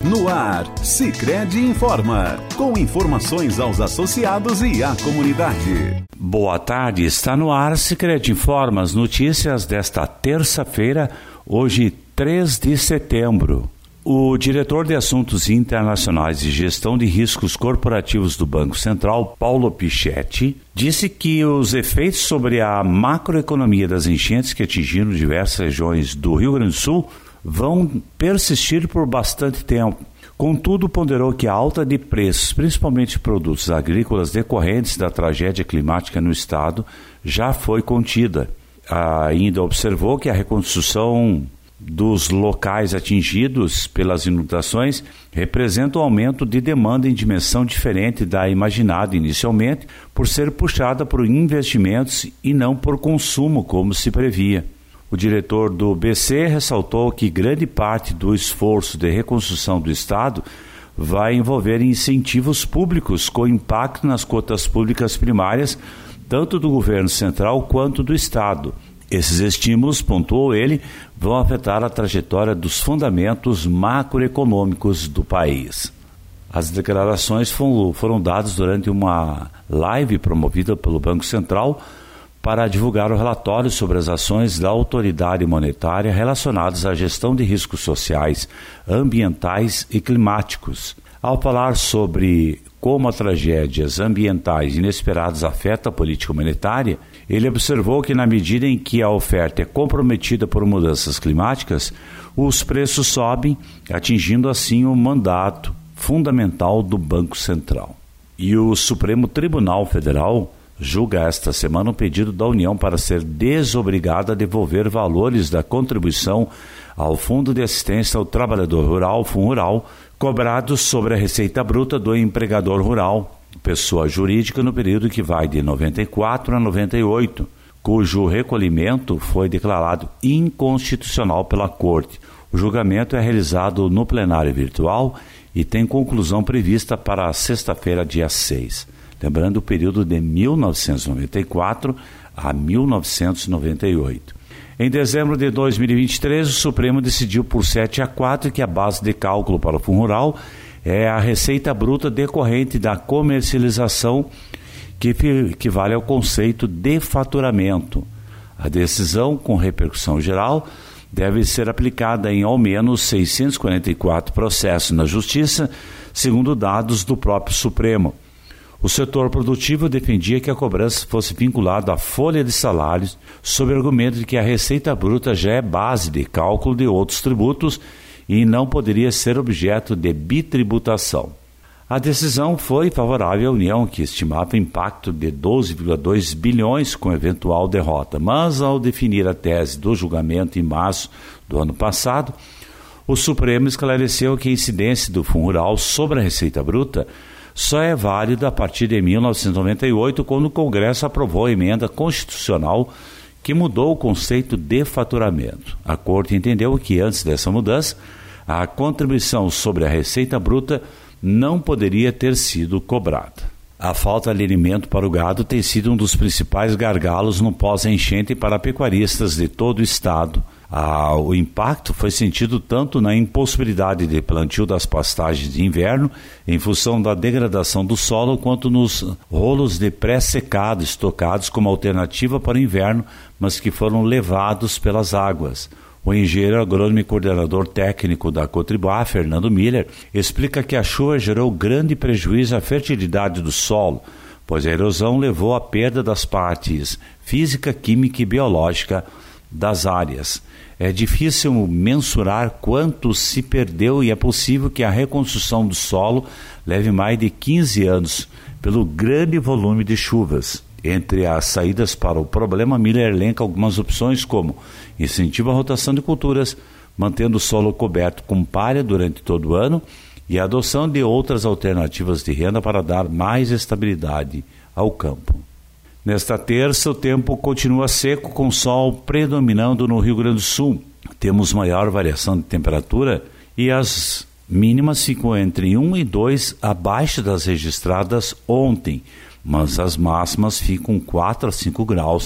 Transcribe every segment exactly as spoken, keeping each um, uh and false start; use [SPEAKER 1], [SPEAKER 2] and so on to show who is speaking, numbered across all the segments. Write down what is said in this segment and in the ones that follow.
[SPEAKER 1] No ar, Sicredi informa, com informações aos associados e à comunidade.
[SPEAKER 2] Boa tarde, está no ar Sicredi informa, as notícias desta terça-feira, hoje três de setembro. O diretor de Assuntos Internacionais e Gestão de Riscos Corporativos do Banco Central, Paulo Pichetti, disse que os efeitos sobre a macroeconomia das enchentes que atingiram diversas regiões do Rio Grande do Sul vão persistir por bastante tempo. Contudo, ponderou que a alta de preços, principalmente de produtos agrícolas decorrentes da tragédia climática no estado, já foi contida. Ainda observou que a reconstrução dos locais atingidos pelas inundações representa um aumento de demanda em dimensão diferente da imaginada inicialmente, por ser puxada por investimentos e não por consumo, como se previa. O diretor do B C ressaltou que grande parte do esforço de reconstrução do Estado vai envolver incentivos públicos com impacto nas cotas públicas primárias, tanto do governo central quanto do Estado. Esses estímulos, pontuou ele, vão afetar a trajetória dos fundamentos macroeconômicos do país. As declarações foram, foram dadas durante uma live promovida pelo Banco Central para divulgar o relatório sobre as ações da autoridade monetária relacionadas à gestão de riscos sociais, ambientais e climáticos. Ao falar sobre como as tragédias ambientais inesperadas afetam a política monetária, ele observou que na medida em que a oferta é comprometida por mudanças climáticas, os preços sobem, atingindo assim o mandato fundamental do Banco Central. E o Supremo Tribunal Federal julga esta semana um pedido da União para ser desobrigada a devolver valores da contribuição ao Fundo de Assistência ao Trabalhador Rural, FUNRURAL, cobrados sobre a receita bruta do empregador rural, pessoa jurídica, no período que vai de noventa e quatro a noventa e oito, cujo recolhimento foi declarado inconstitucional pela Corte. O julgamento é realizado no plenário virtual e tem conclusão prevista para a sexta-feira, dia seis. Lembrando o período de mil novecentos e noventa e quatro a mil novecentos e noventa e oito. Em dezembro de dois mil e vinte e três, o Supremo decidiu por sete a quatro que a base de cálculo para o FUNRURAL é a receita bruta decorrente da comercialização, que equivale ao conceito de faturamento. A decisão, com repercussão geral, deve ser aplicada em ao menos seiscentos e quarenta e quatro processos na Justiça, segundo dados do próprio Supremo. O setor produtivo defendia que a cobrança fosse vinculada à folha de salários, sob o argumento de que a receita bruta já é base de cálculo de outros tributos e não poderia ser objeto de bitributação. A decisão foi favorável à União, que estimava impacto de doze vírgula dois bilhões com eventual derrota, mas ao definir a tese do julgamento em março do ano passado, o Supremo esclareceu que a incidência do FUNRURAL sobre a receita bruta só é válida a partir de mil novecentos e noventa e oito, quando o Congresso aprovou a emenda constitucional que mudou o conceito de faturamento. A Corte entendeu que, antes dessa mudança, a contribuição sobre a receita bruta não poderia ter sido cobrada. A falta de alimento para o gado tem sido um dos principais gargalos no pós-enchente para pecuaristas de todo o estado. Ah, o impacto foi sentido tanto na impossibilidade de plantio das pastagens de inverno, em função da degradação do solo, quanto nos rolos de pré-secado estocados como alternativa para o inverno, mas que foram levados pelas águas. O engenheiro agrônomo e coordenador técnico da Cotribá, Fernando Miller, explica que a chuva gerou grande prejuízo à fertilidade do solo, pois a erosão levou à perda das partes física, química e biológica das áreas. É difícil mensurar quanto se perdeu e é possível que a reconstrução do solo leve mais de quinze anos, pelo grande volume de chuvas. Entre as saídas para o problema, Miller elenca algumas opções como incentivo à rotação de culturas, mantendo o solo coberto com palha durante todo o ano, e a adoção de outras alternativas de renda para dar mais estabilidade ao campo. Nesta terça, o tempo continua seco, com sol predominando no Rio Grande do Sul. Temos maior variação de temperatura e as mínimas ficam entre um e dois abaixo das registradas ontem, mas as máximas ficam quatro a cinco graus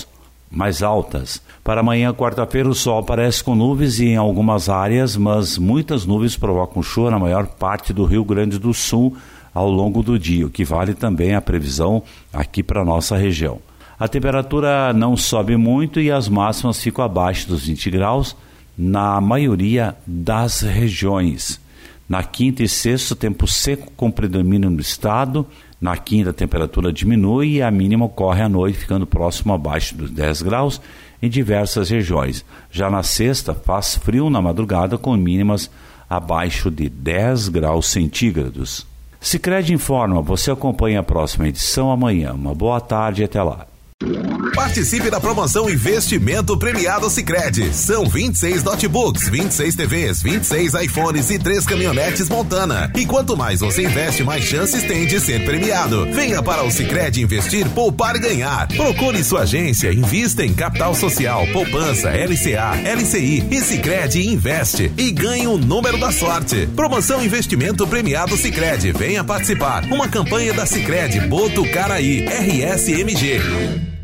[SPEAKER 2] mais altas. Para amanhã, quarta-feira, o sol aparece com nuvens em algumas áreas, mas muitas nuvens provocam chuva na maior parte do Rio Grande do Sul ao longo do dia, o que vale também a previsão aqui para a nossa região. A temperatura não sobe muito e as máximas ficam abaixo dos vinte graus na maioria das regiões. Na quinta e sexta, tempo seco com predomínio no estado. Na quinta, a temperatura diminui e a mínima ocorre à noite, ficando próximo abaixo dos dez graus em diversas regiões. Já na sexta, faz frio na madrugada com mínimas abaixo de dez graus centígrados. Sicredi informa, você acompanha a próxima edição amanhã. Uma boa tarde e até lá.
[SPEAKER 3] Participe da promoção Investimento Premiado Sicredi. São vinte e seis notebooks, vinte e seis T Vs, vinte e seis iPhones e três caminhonetes Montana. E quanto mais você investe, mais chances tem de ser premiado. Venha para o Sicredi investir, poupar e ganhar. Procure sua agência, invista em capital social, poupança, L C A, L C I e Sicredi Investe e ganhe o número da sorte. Promoção Investimento Premiado Sicredi. Venha participar. Uma campanha da Sicredi Botucaraí, R S M G.